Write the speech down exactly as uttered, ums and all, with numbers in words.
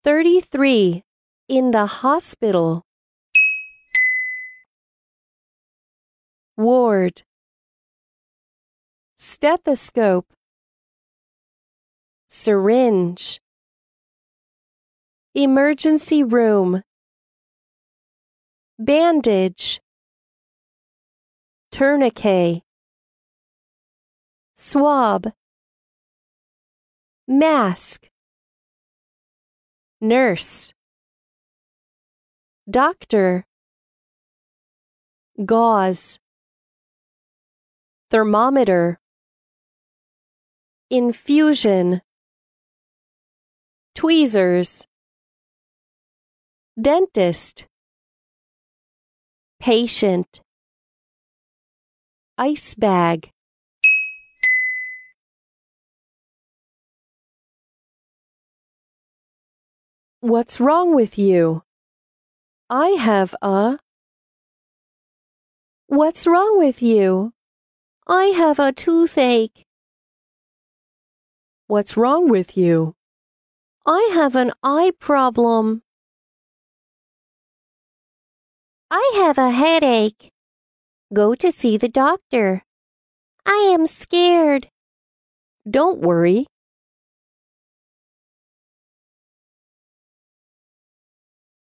thirty-three. In the hospital. Ward. Stethoscope. Syringe. Emergency room. Bandage. Tourniquet. Swab. Mask. Nurse. Doctor. Gauze. Thermometer. Infusion. Tweezers. Dentist. Patient. Ice bag. What's wrong with you? I have a. What's wrong with you? I have a toothache. What's wrong with you? I have an eye problem. I have a headache. Go to see the doctor. I am scared. Don't worry.